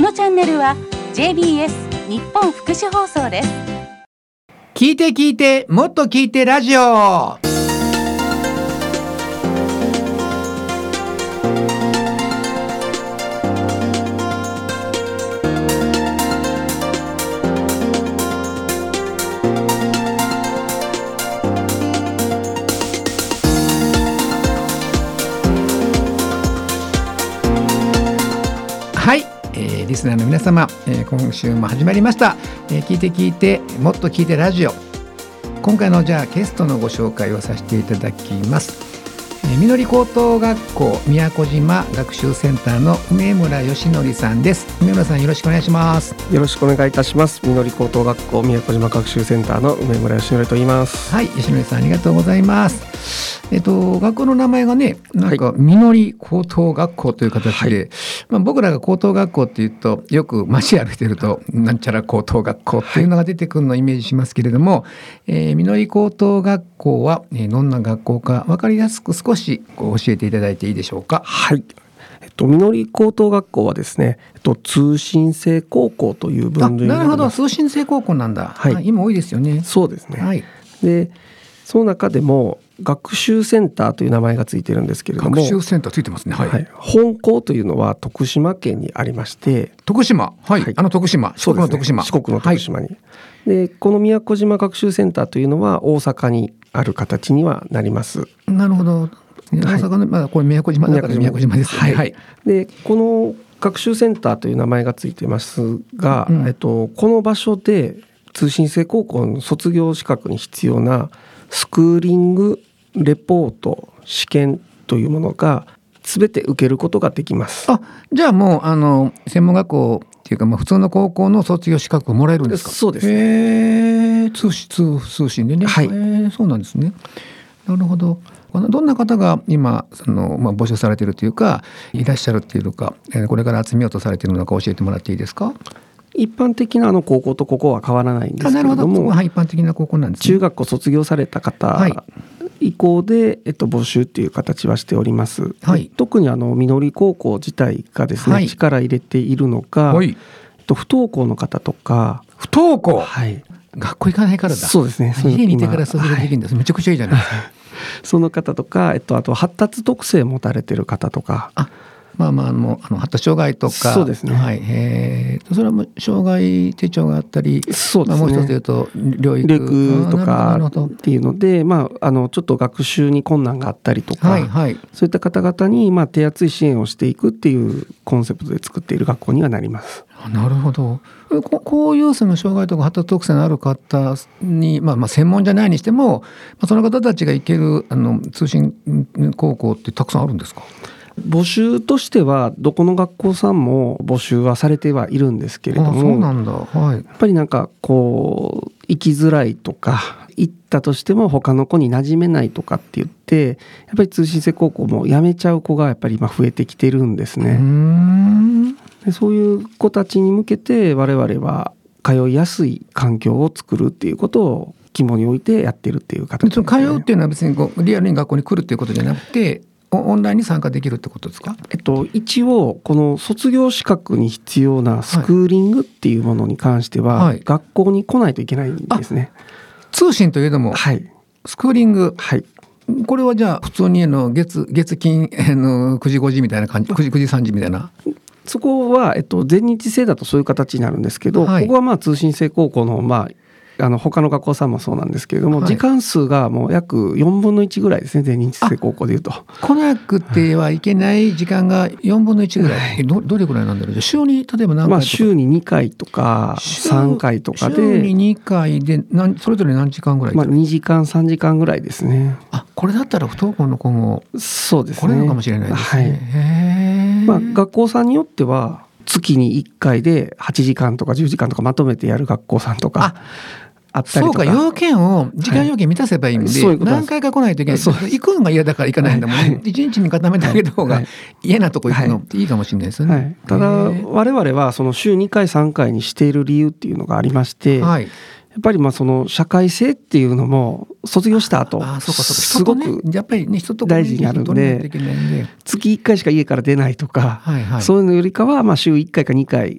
のチャンネルは JBS 日本福祉放送です。 聞いて聞いてもっと聞いてラジオ。はい、リスナーの皆様、今週も始まりました、聞いて聞いてもっと聞いてラジオ。今回のじゃあゲストのご紹介をさせていただきます。みのり高等学校宮古島学習センターの梅村義則さんです。梅村さん、よろしくお願いします。 よろしくお願いいたします。みのり高等学校宮古島学習センターの梅村義則と言います。 はい、義則さん、ありがとうございます。学校の名前がね、なんかみのり高等学校という形で、僕らが高等学校っていうとよく街歩いてるとなんちゃら高等学校っていうのが出てくるのをイメージしますけれども、みのり高等学校はどんな学校か分かりやすく少し教えていただいていいでしょうか。 はい、みのり高等学校はですね、通信制高校という分類になります。なるほど、 通信制高校なんだ。 はい、 今多いですよね。 そうですね。 はい、 でその中でも学習センターという名前がついてるんですけれども、 学習センターついてますね。はい、 本校というのは徳島県にありまして、 徳島、はい、徳島、四国の徳島、 四国の徳島に、でこの宮古島学習センターというのは大阪にある形にはなります。 なるほど。大阪の、これ宮古島だから宮古島ですね。はい、 でこの学習センターという名前がついていますが、この場所で通信制高校の卒業資格に必要なスクーリングレポート試験というものが全て受けることができます。 じゃあもう専門学校っていうか、普通の高校の卒業資格をもらえるんですか。 そうですね。 通信でね。 はい、 そうなんですね。なるほど。どんな方が今募集されているというかいらっしゃるっていうのか、これから集めようとされているのか教えてもらっていいですか。 一般的な高校とここは変わらないんですけれども、 なるほど、一般的な高校なんですね。 中学校卒業された方以降で、募集っていう形はしております。はい、特にみのり高校自体がですね、力入れているのが、不登校の方とか。 不登校、学校行かないからだ。 そうですね。 家にいてから卒業できるんです。めちゃくちゃいいじゃないですか。 その方とか、あと発達特性持たれてる方とか。 発達障害とか。 そうですね。 それはもう障害手帳があったり、 そうですね。 もう一つ言うと療育とかっていうので、ちょっと学習に困難があったりとか、そういった方々に手厚い支援をしていくっていうコンセプトで作っている学校にはなります。 なるほど。こういうその障害とか発達特性のある方に、専門じゃないにしても、その方たちが行ける通信高校ってたくさんあるんですか。 募集としてはどこの学校さんも募集はされてはいるんですけれども、 そうなんだ。 やっぱり行きづらいとか、行ったとしても他の子に馴染めないとかって言って、やっぱり通信制高校も辞めちゃう子がやっぱり今増えてきてるんですね。でそういう子たちに向けて我々は通いやすい環境を作るっていうことを肝に置いてやってるっていう形ですね。 通うっていうのは別にリアルに学校に来るっていうことじゃなくて、オンラインに参加できるってことですか。 一応この卒業資格に必要なスクーリングっていうものに関しては、学校に来ないといけないんですね。 通信といえども、スクーリング、これはじゃあ普通に月金9時5時みたいな感じ、9時3時みたいな。 そこは全日制だとそういう形になるんですけど、ここは通信制高校の他の学校さんもそうなんですけれども、時間数がもう約4分の1ぐらいですね。全日制高校でいうと来なくてはいけない時間が4分の1ぐらい、どれぐらいなんだろう。週に例えば何回とか、 週に2回とか3回とかで、 週に2回でそれぞれ何時間ぐらい、 2時間3時間ぐらいですね。 これだったら不登校の子もそうですね、 来れるのかもしれないですね。 学校さんによっては月に1回で8時間とか10時間とかまとめてやる学校さんとかあったりとか。 そうか、要件を時間要件満たせばいいんで、何回か来ないといけない。行くのが嫌だから行かないんだもんね。1日に固めてあげた方が嫌なとこ行くのっていいかもしれないですよね。 ただ我々はその週2回3回にしている理由っていうのがありまして、やっぱりその社会性っていうのも卒業した後すごく大事になるので、月1回しか家から出ないとか、そういうのよりかは週1回か2回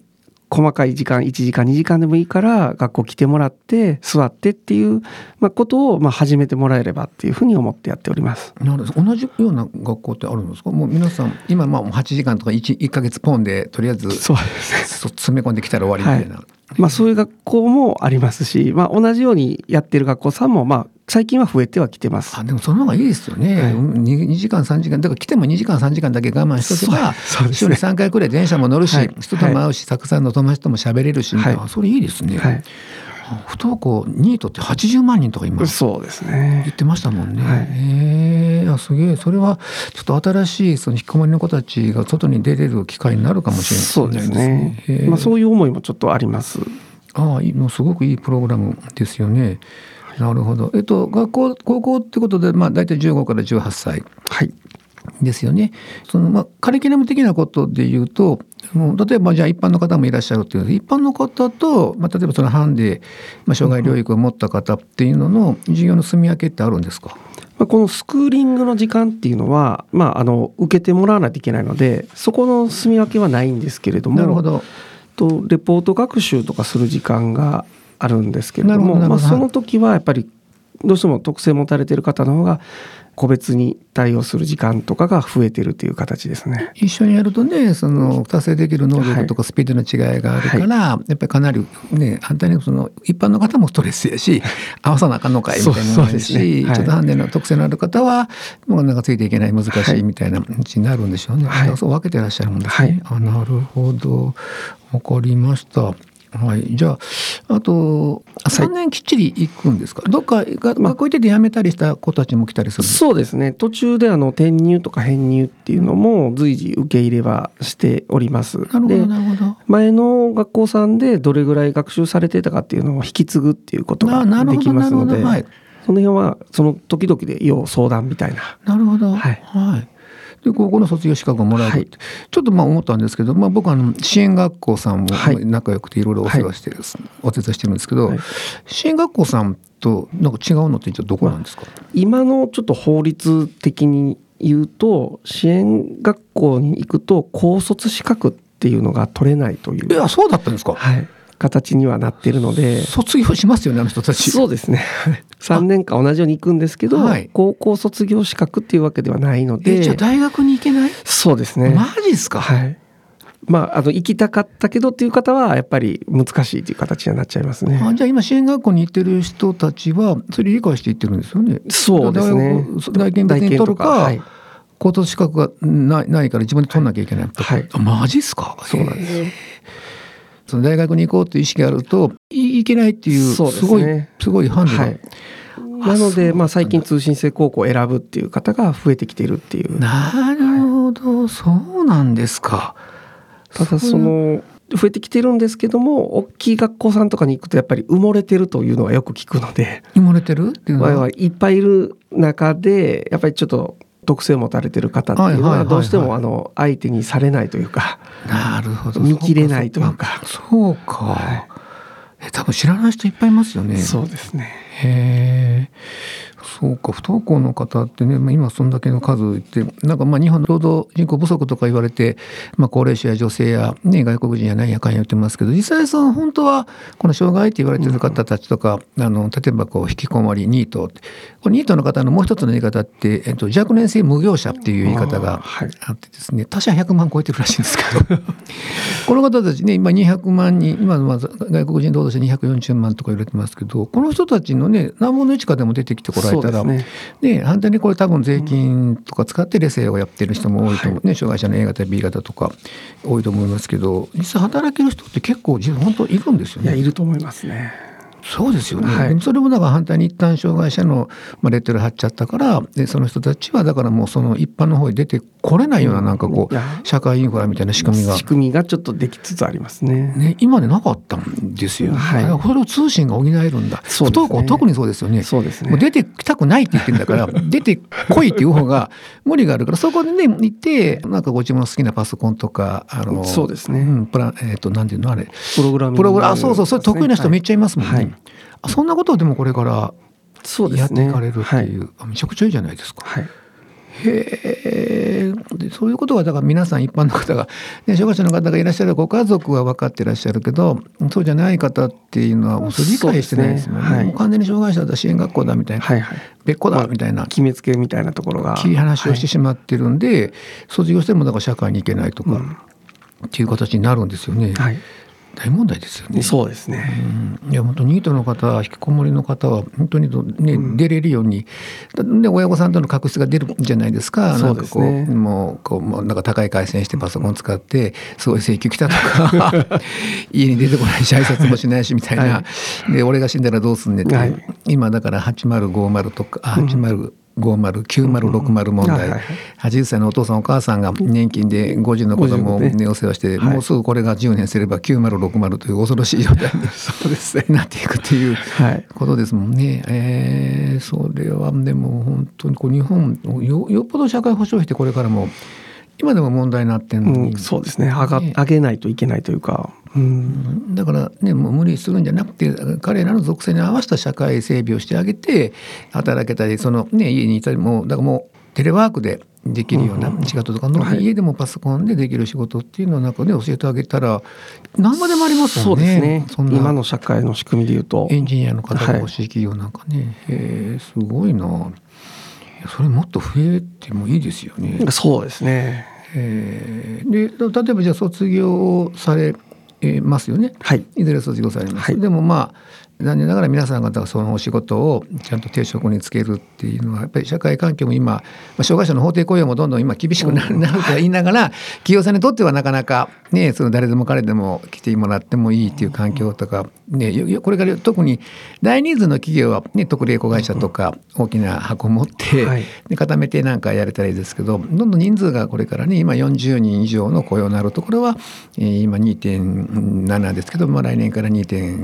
細かい時間1時間2時間でもいいから学校来てもらって座ってっていう、ことを始めてもらえればっていうふうに思ってやっております。 なるほど。同じような学校ってあるんですか？もう皆さん今8時間とか 1ヶ月ポンでとりあえずそうですね詰め込んできたら終わりみたいな、 そういう学校もありますし、同じようにやってる学校さんも最近は増えてはきてます。 でもその方がいいですよね、2時間3時間だから来ても2時間3時間だけ我慢しとけば週に3回くらい電車も乗るし、人とも会うし、たくさんの友達とも喋れるしみたいな、それいいですね、不登校ニートって80万人とか今そうですね言ってましたもんね、すげえ。それはちょっと新しいその引きこもりの子たちが外に出れる機会になるかもしれないですね。 そうですね、そういう思いもちょっとあります。 すごくいいプログラムですよね。なるほど。高校ってことで大体15から18歳ですよね。そのカリキュラム的なことで言うと、例えばじゃあ一般の方もいらっしゃるっていうので、一般の方と、例えばそのハンデ、障害療育を持った方っていうのの授業の住み分けってあるんですか？ このスクーリングの時間っていうのは、受けてもらわないといけないので、そこの住み分けはないんですけれども、 なるほど。 レポート学習とかする時間があるんですけれども、その時はやっぱりどうしても特性持たれている方の方が個別に対応する時間とかが増えているという形ですね。 一緒にやるとね、その達成できる能力とかスピードの違いがあるから、やっぱりかなりね、反対にその一般の方もストレスやし、合わさなあかんのかいみたいなのもあるし、ちょっとハンデの特性のある方はもうなんかついていけない、難しいみたいな感じになるんでしょうね。だからそう分けてらっしゃるもんですね。なるほど、わかりました。じゃああと3年きっちり行くんですか？どっか学校行ってて辞めたりした子たちも来たりするんですか？ そうですね、途中で転入とか編入っていうのも随時受け入れはしております。 なるほどなるほど。 前の学校さんでどれぐらい学習されていたかっていうのを引き継ぐっていうことができますので、その辺はその時々で要相談みたいな。 なるほど。で高校の卒業資格をもらえるって、ちょっと思ったんですけど、僕は支援学校さんも仲良くていろいろお世話してる、お手伝いしてるんですけど、支援学校さんとなんか違うのって一応どこなんですか？ 今のちょっと法律的に言うと、支援学校に行くと高卒資格っていうのが取れないという。 いや、そうだったんですか？ 形にはなっているので。 卒業しますよね、あの人たち。 そうですね3年間同じように行くんですけど、高校卒業資格っていうわけではないので。 じゃあ大学に行けない？ そうですね。 マジですか？ 行きたかったけどっていう方はやっぱり難しいという形になっちゃいますね。 じゃあ今支援学校に行ってる人たちはそれ理解していってるんですよね。 そうですね。 大検別に取るか、高卒資格がないから自分で取んなきゃいけないとか。マジっすか？そうなんです。その大学に行こうという意識があるといけないっていうすごいハンデが、 なので最近通信制高校を選ぶっていう方が増えてきているっていう。 なるほど、そうなんですか。 ただ増えてきてるんですけども、大きい学校さんとかに行くとやっぱり埋もれてるというのはよく聞くので。 埋もれてるっていうのはいっぱいいる中でやっぱりちょっと特性を持たれてる方っていうのはどうしても相手にされないというか、 なるほど、 見切れないというか。 そうか、多分知らない人いっぱいいますよね。 そうですね。 へえ、そうか。不登校の方ってね、今そんだけの数いて、なんか日本の労働人口不足とか言われて、高齢者や女性や、外国人や何やかんや言ってますけど、実際本当はこの障害って言われてる方たちとか、例えば引きこもりニート、このニートの方のもう一つの言い方って、若年性無業者っていう言い方があってですね、他者100万超えてるらしいんですけどこの方たちね、今200万人、今の外国人労働者240万とか言われてますけど、この人たちのね、何分の1かでも出てきてこられたら、反対にこれ多分税金とか使ってレセをやってる人も多いと思うね、障害者の A 型 B 型とか多いと思いますけど、実際働ける人って結構本当いるんですよね。 いや、いると思いますね。 そうですよね、でもそれもだから反対に一旦障害者のレッテル貼っちゃったから、でその人たちはだからもうその一般の方に出てこれないような、なんか社会インフラみたいな仕組みがちょっとできつつありますね。 今までなかったんですよ、これを通信が補えるんだ。不登校特にそうですよね。もう出てきたくないって言ってるんだから出てこいっていう方が無理があるから、そこでね行ってなんかご自分の好きなパソコンとかそうですね、 なんていうのあれプログラミング、 そうそれ得意な人めっちゃいますもんね。そんなことでもこれからやっていかれるっていう、めちゃくちゃいいじゃないですか。 へでそういうことはだから皆さん一般の方が、ね、障害者の方がいらっしゃるご家族は分かっていらっしゃるけどそうじゃない方っていうのはそれ理解してないですもんね。もう完全に障害者だ支援学校だみたいな、別個だみたいな、 決めつけみたいなところが切り離しをしてしまってるんで、卒業してもだから社会に行けないとか、っていう形になるんですよね。大問題ですよね。 そうですね。 いや本当ニートの方、引きこもりの方は本当にね、出れるようにで親御さんとの確執が出るじゃないですか。 そうですね。 もうなんか高い回線してパソコン使ってすごい請求来たとか家に出てこないし挨拶もしないしみたいな、で俺が死んだらどうすんねんって、今だから8050とか8050、9060問題、80歳のお父さんお母さんが年金で5児の子供を、ね、お世話して、もうすぐこれが10年すれば9060という恐ろしい状態になっていくっていうことですもんね。それはでも本当に日本よっぽど社会保障費ってこれからも今でも問題になってるのに、 そうですね、上げないといけないというか、 だからね、もう無理するんじゃなくて彼らの属性に合わせた社会整備をしてあげて働けたり、家にいたりもだからもうテレワークでできるような仕事とかの、家でもパソコンでできる仕事っていうのをなんかね教えてあげたら何までもありますもんね。 そうですね。そんな今の社会の仕組みでいうとエンジニアの方が欲しい企業なんかね、すごいな。それもっと増えてもいいですよね。 そうですね。 で例えばじゃあ卒業されますよね。いずれ卒業されます。でもまあ残念ながら皆さん方がそのお仕事をちゃんと定職につけるっていうのはやっぱり社会環境も今、障害者の法定雇用もどんどん今厳しくなるとは言いながら、企業さんにとってはなかなかね、誰でも彼でも来てもらってもいいっていう環境とか、ね、これから特に大ニーズの企業は、ね、特例子会社とか大きな箱を持って、で固めてなんかやれたらいいですけど、どんどん人数がこれからね今40人以上の雇用になるところは、今 2.7 ですけど、来年から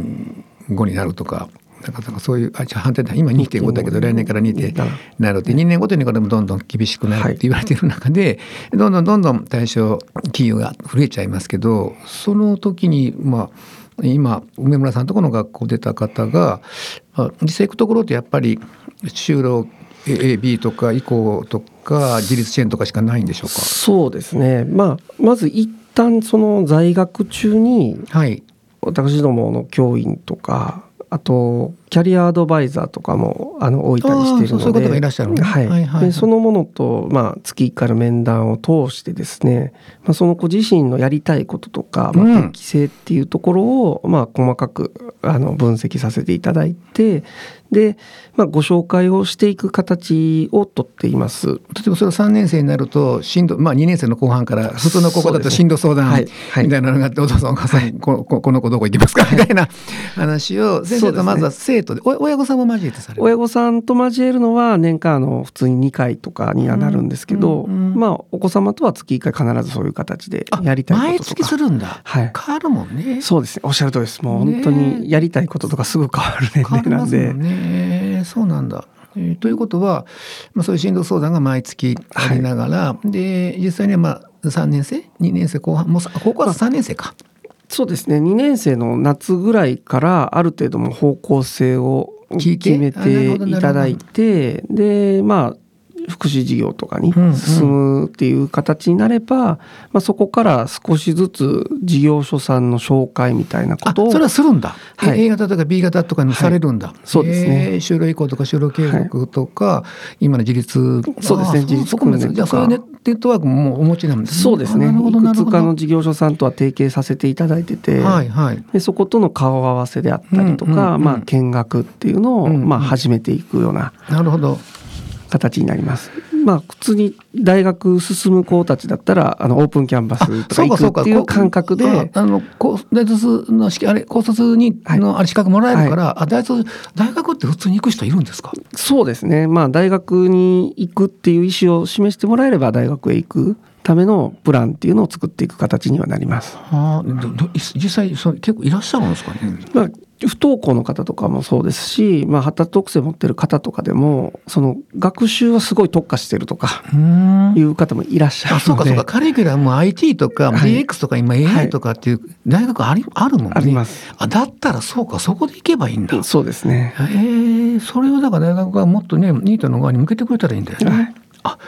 2.5 になるとか、なんかそういう反対だ、今 2.5 だけど来年から 2.7 なるって2年ごとにこれもどんどん厳しくなるって言われている中で、どんどん対象企業が増えちゃいますけど、その時に今梅村さんとこの学校出た方が実際行くところってやっぱり就労A、B とか移行とか自立支援とかしかないんでしょうか。 そうですね。まず一旦その在学中に、私どもの教員とか、あとキャリアアドバイザーとかも置いたりしているので、 そういう方がいらっしゃるのでそのものと、月1回の面談を通してですね、その子自身のやりたいこととか、適性っていうところを、細かく分析させていただいて、で、ご紹介をしていく形をとっています。例えばそれ3年生になると2年生の後半から普通の高校だと進路相談みたいなのがあって、お父さんお母さんこの子どこ行きますかみたいな話を先生とまずは生徒で、親御さんも交えてされる。 親御さんと交えるのは年間普通に2回とかにはなるんですけど、お子様とは月1回必ずそういう形でやりたいこととか。 毎月するんだ。変わるもんね。 そうですね、おっしゃるとりです。もう本当にやりたいこととかすぐ変わる年齢なんで。 そうなんだ。ということは、そういう進路相談が毎月ありながら、で実際には3年生2年生後半、もう高校は3年生か。 そうですね、2年生の夏ぐらいからある程度も方向性を決めていただいて、で福祉事業とかに進むっていう形になれば、そこから少しずつ事業所さんの紹介みたいなことを。 それはするんだ。A 型とか B 型とかにされるんだ。 そうですね。 就労移行とか就労継続とか、今の自立。 そうですね、自立訓練とか。 じゃあそういうネットワークもお持ちなんですね。 そうですね。いくつかの事業所さんとは提携させていただいてて、でそことの顔合わせであったりとか、見学っていうのを始めていくような。 なるほど。 形になります。普通に大学進む子たちだったらオープンキャンパスとか行くっていう感覚で、 高卒の高卒にの資格もらえるから、大学って普通に行く人いるんですか。 そうですね。大学に行くっていう意思を示してもらえれば大学へ行くためのプランっていうのを作っていく形にはなります。 実際結構いらっしゃるんですかね。 不登校の方とかもそうですし、発達特性を持っている方とかでもその学習はすごい特化してるとかいう方もいらっしゃるので。 そうかカリキュラム IT とか DX とか今 AI とかっていう大学あるもんね。 あります。 だったらそうか、そこで行けばいいんだ。 そうですね。 それをだから大学がもっとねニートの側に向けてくれたらいいんだよね。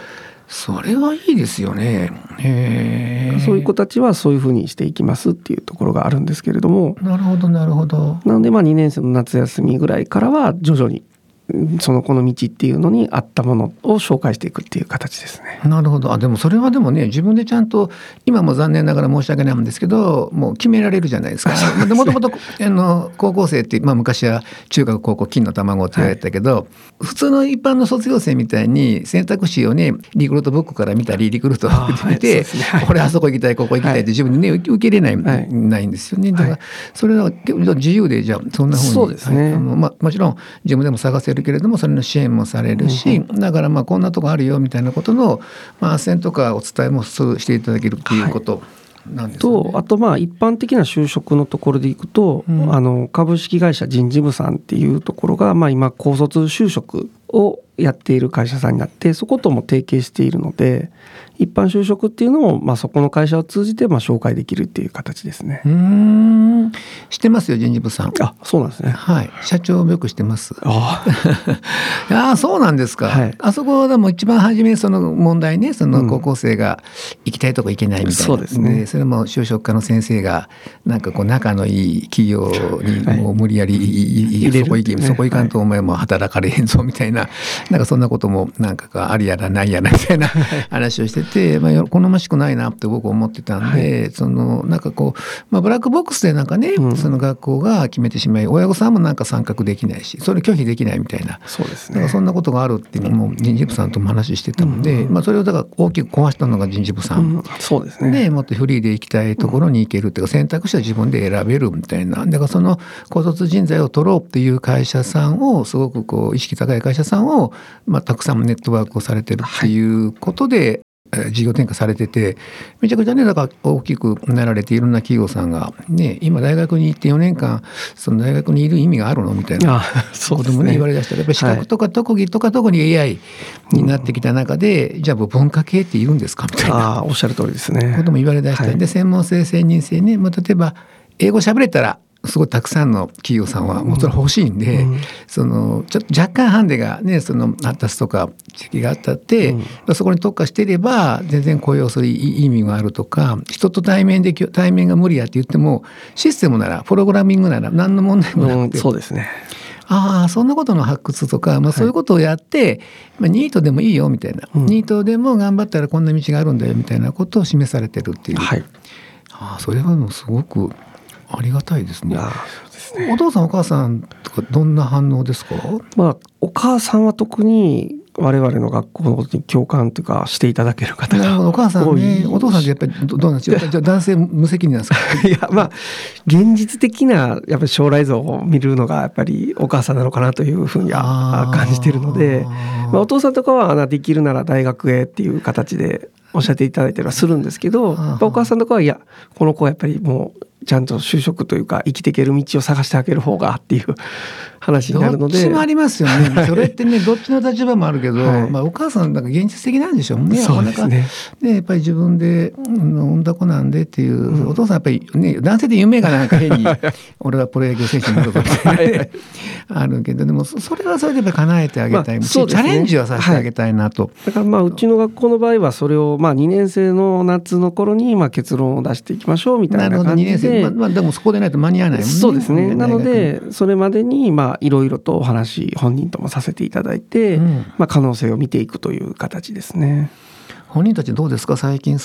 それはいいですよね。 そういう子たちはそういうふうにしていきますっていうところがあるんですけれども、 なるほどなるほど。 なので2年生の夏休みぐらいからは徐々にその子の道っていうのに合ったものを紹介していくっていう形ですね。 なるほど。でもそれはでもね、自分でちゃんと、今も残念ながら申し訳ないんですけど、もう決められるじゃないですか。もともと高校生って、昔は中学高校金の卵って言われてたけど、普通の一般の卒業生みたいに選択肢をね、リクルートブックから見たりリクルートを見て、これあそこ行きたいここ行きたいって自分にね、受け入れないんですよね。だからそれは自由で、じゃあそんなふうに、 そうですね。 もちろん自分でも探せるけれども、それの支援もされるし、だからこんなとこあるよみたいなことの斡旋とかお伝えもしていただけるっていうことなんですね。 あと一般的な就職のところでいくと、株式会社人事部さんっていうところが、今高卒就職をやっている会社さんになって、そことも提携しているので、一般就職っていうのを、そこの会社を通じて紹介できるっていう形ですね。 知ってますよ、人事部さん。 あ、そうなんですね。 はい、社長もよく知ってます。そうなんですか。 はい、 あそこでも一番初めその問題ね、その高校生が行きたいとこ行けないみたいな、 そうですね。 それも就職課の先生が仲のいい企業にもう無理やり、そこ行かんとお前も働かれへんぞみたいな、そんなこともありやらないやらみたいな話をしてて、好ましくないなって僕思ってたんで、ブラックボックスでその学校が決めてしまい、親御さんも参画できないし、それ拒否できないみたいな、 そうですね。 そんなことがあるっていうのも人事部さんとも話してたので、それをだから大きく壊したのが人事部さん、 そうですね。 でもっとフリーで行きたいところに行けるっていうか、選択肢は自分で選べるみたいな、だからその高卒人材を取ろうっていう会社さんを、すごく意識高い会社さんを、たくさんネットワークをされてるっていうことで、事業転換されてて、めちゃくちゃね、だから大きくなられていろんな企業さんがね、今大学に行って4年間その大学にいる意味があるのみたいなこともね、言われだしたら、やっぱり資格とか特技とか特に AI になってきた中で、じゃあ文化系っているんですかみたいな、 おっしゃる通りですね。 ことも言われだしたりで、専門性専任性ね、例えば英語喋れたらすごいたくさんの企業さんはもちろん欲しいんで、ちょっと若干ハンデがね、その発達とか時期があったって、そこに特化していれば全然雇用する意味があるとか、人と対面が無理やって言ってもシステムならプログラミングなら何の問題もなくて、 そうですね。 そんなことの発掘とか、そういうことをやって、ニートでもいいよみたいな、ニートでも頑張ったらこんな道があるんだよみたいなことを示されてるっていう、それはもうすごくありがたいですね。 そうですね。 お父さんお母さんとかどんな反応ですか？ お母さんは特に我々の学校のことに共感というかしていただける方が多い。 お母さんね、お父さんってやっぱりどうなんですか？じゃあ男性無責任なんですか？ いや、現実的なやっぱり将来像を見るのがやっぱりお母さんなのかなというふうには感じているので、お父さんとかはできるなら大学へっていう形でおっしゃっていただいたりはするんですけど、お母さんとかはいや、この子はやっぱりもうちゃんと就職というか生きていける道を探してあげる方がっていう話になるので、 どっちもありますよね。それってね、どっちの立場もあるけど、お母さん現実的なんでしょうね。 そうですね。 やっぱり自分で産んだ子なんでっていう、お父さんやっぱりね、男性で夢が変に俺はプロ野球選手になるぞみたいなあるけど、でもそれはそれでやっぱ叶えてあげたい、チャレンジはさせてあげたいなと。 だからうちの学校の場合はそれを2年生の夏の頃に結論を出していきましょうみたいな感じで。 でもそこでないと間に合わないもんね。 そうですね。なのでそれまでにいろいろとお話本人ともさせていただいて、可能性を見ていくという形ですね。 本人たちどうですか？最近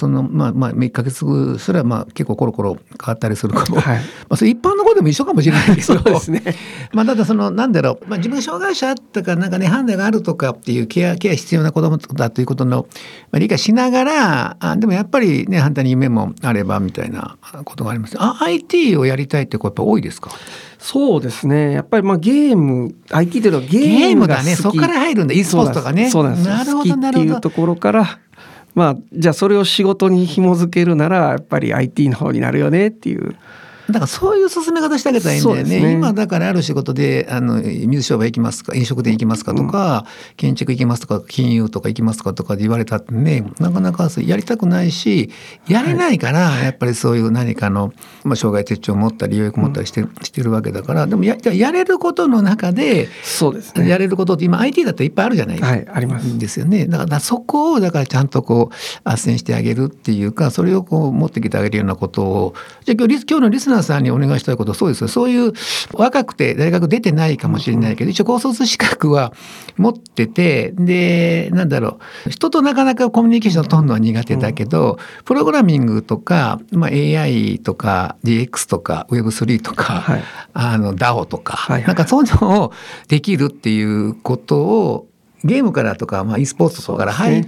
1ヶ月すら結構コロコロ変わったりするかも、それ一般の子でも一緒かもしれないけどそうですね。 ただなんだろう、自分が障害者とかハンデがあるとかっていうケア必要な子どもだということの理解しながら、でもやっぱりね、反対に夢もあればみたいなことがあります。IT をやりたいって子やっぱ多いですか？ そうですね。やっぱりゲーム IT というのはゲームが好き、 そこから入るんだ。e スポーツとかね。 そうなんです。 なるほど好きっていうところからじゃあそれを仕事に紐づけるならやっぱり IT の方になるよねっていうだからそういう進め方してあげたらいいんだよね。 そうですね。 今だからある仕事で水商売行きますか、飲食店行きますかとか、建築行きますとか、金融とか行きますかとかで言われたってね、なかなかやりたくないしやれないから、やっぱりそういう何かの、障害手帳を持ったり養育持ったりしてるわけだから。でもやれることの中で、 そうですね、 やれることって今 IT だっていっぱいあるじゃない、 はい、ありますですよね。だからそこをだからちゃんとこう斡旋してあげるっていうか、それをこう持ってきてあげるようなことを、じゃあ今日のリスナーさんにお願いしたいことはそうですよ。そういう若くて大学出てないかもしれないけど、一応高卒資格は持ってて、で人となかなかコミュニケーションを取るのは苦手だけど、プログラミングとか、AI とか DX とか Web3 とか、 はい、 DAO とか、 はいはい、 なんかそういうのをできるっていうことをゲームからとか、e スポーツとかから入って、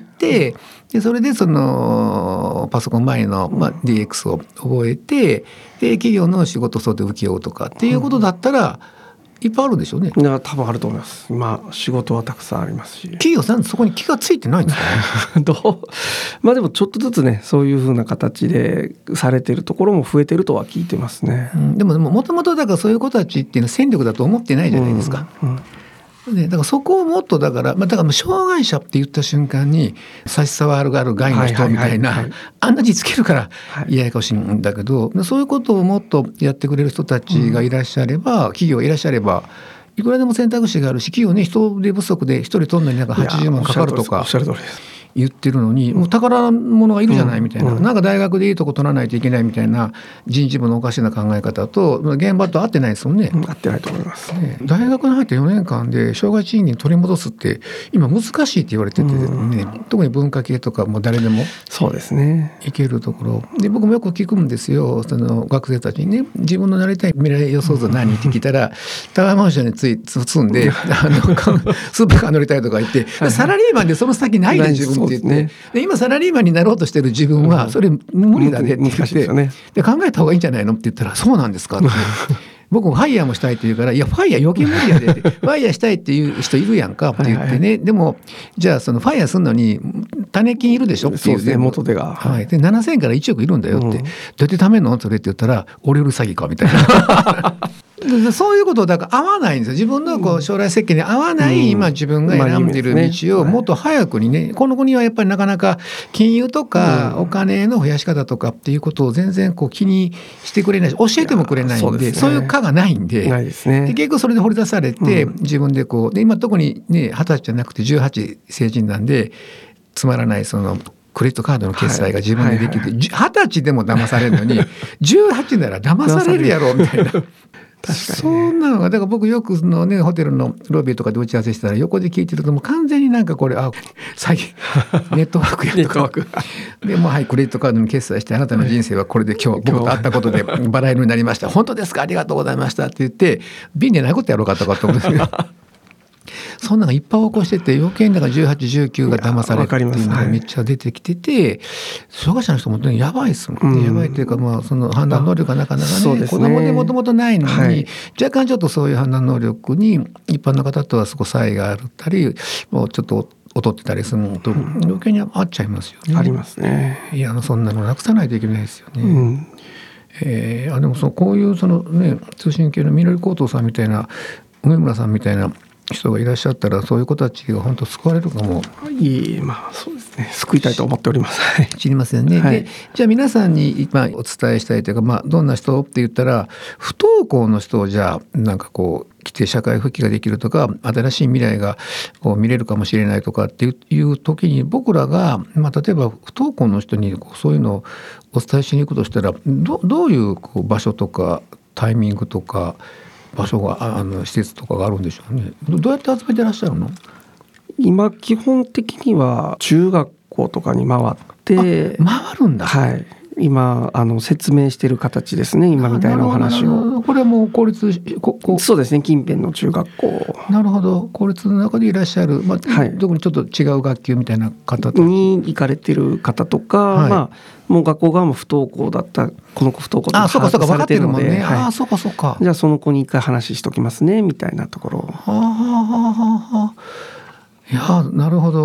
でそれでそのパソコン前の、DX を覚えて、で企業の仕事をそうで請け負うとかっていうことだったら、いっぱいあるでしょうね。 いや多分あると思います。今仕事はたくさんありますし、 企業さんそこに気がついてないんですかね。 でもちょっとずつね、そういう風な形でされてるところも増えてるとは聞いてますね。 でももともとだからそういう子たちっていうのは戦力だと思ってないじゃないですか。だからそこをもっとだからもう障害者って言った瞬間に差し障るがある害の人みたいな、あんな字つけるから嫌かもしれないんだけど、そういうことをもっとやってくれる人たちがいらっしゃれば、企業がいらっしゃればいくらでも選択肢があるし、企業ね、人手不足で一人取るのになんか80万かかるとか言ってるのに、もう宝物がいるじゃないみたいな、なんか大学でいいとこ取らないといけないみたいな人事部のおかしな考え方と現場と合ってないですもんね。 合ってないと思います、 大学に入って4年間で障害賃金取り戻すって今難しいって言われててね、特に文化系とかも誰でもそうですね、 いけるところで、僕もよく聞くんですよ。その学生たちにね、自分のなりたい未来予想図は何って聞いたらタワーマンションに積んでスーパーカー乗りたいとか言って、サラリーマンでその先ないで自分って言って、で今サラリーマンになろうとしてる自分はそれ無理だねって言って、で考えた方がいいんじゃないのって言ったら、そうなんですかって僕もファイヤーもしたいって言うから、いやファイヤー余計無理やでってファイヤーしたいっていう人いるやんかって言ってね、でもじゃあそのファイヤーするのに種金いるでしょっていう、 そうですね、元手が、 で7000円から1億いるんだよって、どうやって貯めんのそれって言ったら、俺売る詐欺かみたいなそういうことだから合わないんですよ。自分のこう将来設計に合わない今自分が選んでる道をもっと早くにね、この国はやっぱりなかなか金融とかお金の増やし方とかっていうことを全然こう気にしてくれないし、教えてもくれないんで、そういう科がないんで、結局それで掘り出されて、自分でこうで今特にね20歳じゃなくて18成人なんで、つまらないそのクレジットカードの決済が自分でできて、20歳でも騙されるのに18なら騙されるやろみたいなそんなのがだから僕よくの、ね、ホテルのロビーとかで打ち合わせしたら横で聞いてるともう完全になんかこれ詐欺ネットワークやとかでもクレジットカードに決済して、あなたの人生はこれで今日僕と会ったことでバラ色になりました本当ですか、ありがとうございましたって言って瓶で殴ってやろうかとかと思うんですよそんなのいっぱい起こしてて、余計にだから18、19が騙されるっていうのがめっちゃ出てきてて、障害者の人も本当にやばいですもんね。やばいというか、その判断能力がなかなかね、子供でもともとないのに、若干ちょっとそういう判断能力に一般の方とはそこ差異があったり、もうちょっと劣ってたりするのと余計に合っちゃいますよね。 ありますね。 いやそんなのなくさないといけないですよね。でもこういうその、ね、通信系のみのり高等さんみたいな、梅村さんみたいな人がいらっしゃったら、そういう子たちが本当救われるかも。 そうですね、救いたいと思っております。 知りますよね。でじゃあ皆さんに今お伝えしたいというか、どんな人って言ったら、不登校の人をじゃあなんかこう来て社会復帰ができるとか、新しい未来がこう見れるかもしれないとかっていう時に、僕らが、例えば不登校の人にそういうのをお伝えしに行くとしたら、どういう場所とかタイミングとか場所が施設とかがあるんでしょうね。どうやって集めてらっしゃるの？ 今基本的には中学校とかに回って回るんだ。 今説明している形ですね。今みたいなお話を。 これはもう公立そうですね、近辺の中学校。 なるほど。公立の中でいらっしゃる、特にちょっと違う学級みたいな方に行かれてる方とか、もう学校側も不登校だった、この子不登校だったとされてるので、 そうかじゃあその子に一回話しときますねみたいなところ。 いやなるほど。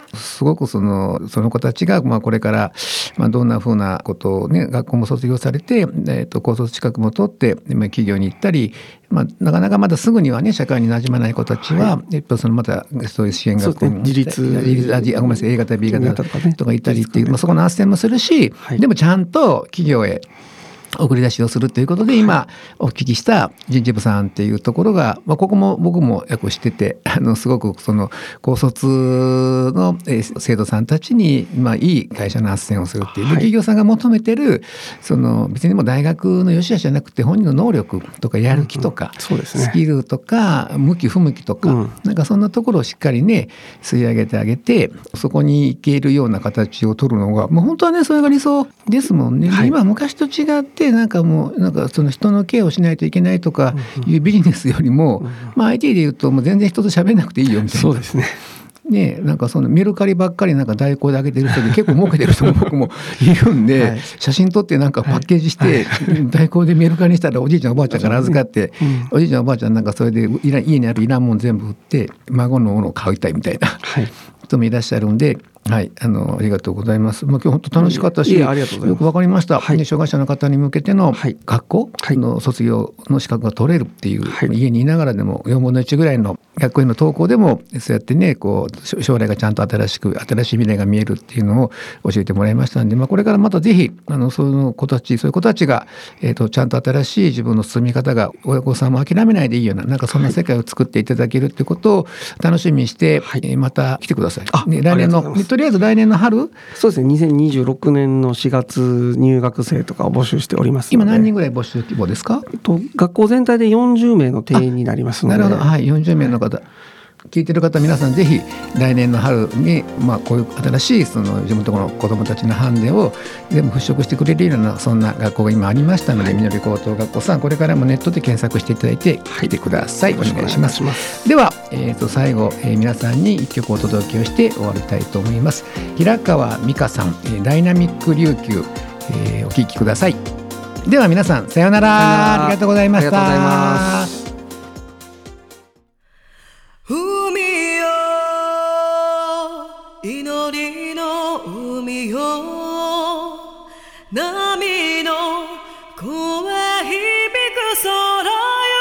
すごくその子たちがこれからどんなふうなことをね、学校も卒業されて、高卒資格も取って企業に行ったり、なかなかまだすぐにはね社会に馴染まない子たちは、そのまたそういう支援学校に自立ごめんなさい A 型 B 型とかねとかいたりっていう、そこの斡旋もするし、でもちゃんと企業へ送り出しをするということで、今お聞きした人事部さんっていうところが、ここも僕もよく知ってて、すごくその高卒の生徒さんたちにいい会社の斡旋をするっていう、企業さんが求めてるその別にもう大学の良し悪しじゃなくて、本人の能力とかやる気とか、 そうですね、 スキルとか向き不向きとか、なんかそんなところをしっかりね吸い上げてあげて、そこに行けるような形を取るのがもう本当はねそれが理想ですもんね。今昔と違ってなんかその人のケアをしないといけないとかいうビジネスよりも、IT でいうともう全然人と喋んなくていいよみたいな。 そうですね。 ね、なんかそのメルカリばっかりなんか代行で上げてる人で結構儲けてる人も僕もいるんで、写真撮ってなんかパッケージして代行でメルカリにしたらおじいちゃんおばあちゃんから預かって、おじいちゃんおばあちゃんなんかそれで家にあるいらんもん全部売って孫のものを買いたいみたいな人もいらっしゃるんで、ありがとうございます。今日本当楽しかったし、よくわかりました。障害者の方に向けての学校の卒業の資格が取れるっていう、家にいながらでも4分の1ぐらいの学校への登校でもそうやってねこう将来がちゃんと新しい未来が見えるっていうのを教えてもらいましたんで、これからまたぜひそういう子たちが、ちゃんと新しい自分の進み方が親御さんも諦めないでいいような、なんかそんな世界を作っていただけるってことを楽しみにして、また来てください。来年のとりあえず来年の春、 そうですね、2026年の4月入学生とかを募集しておりますので。 今何人ぐらい募集希望ですか？ 学校全体で40名の定員になりますので。 なるほど、40名の方、聞いてる方皆さんぜひ来年の春に、こういう新しいその自分のところの子どもたちのハンデを全部払拭してくれるようなそんな学校が今ありましたので、みのり高等学校さん、これからもネットで検索していただいて来てください。お願いします。では、最後、皆さんに一曲お届けをして終わりたいと思います。平川美香さん、ダイナミック琉球、お聴きください。では皆さんさようなら。ありがとうございました。 ありがとうございます。 海よ祈りの海よ、波の声響く空よ、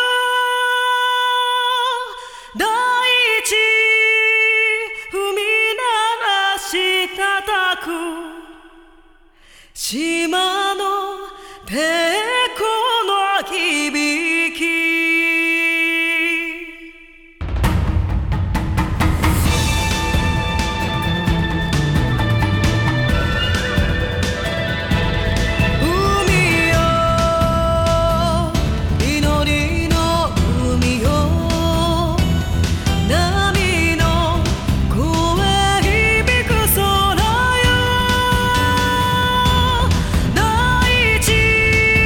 大地踏み鳴らし叩く島の抵抗の響き、踏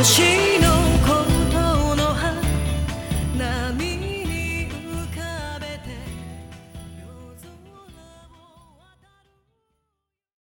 し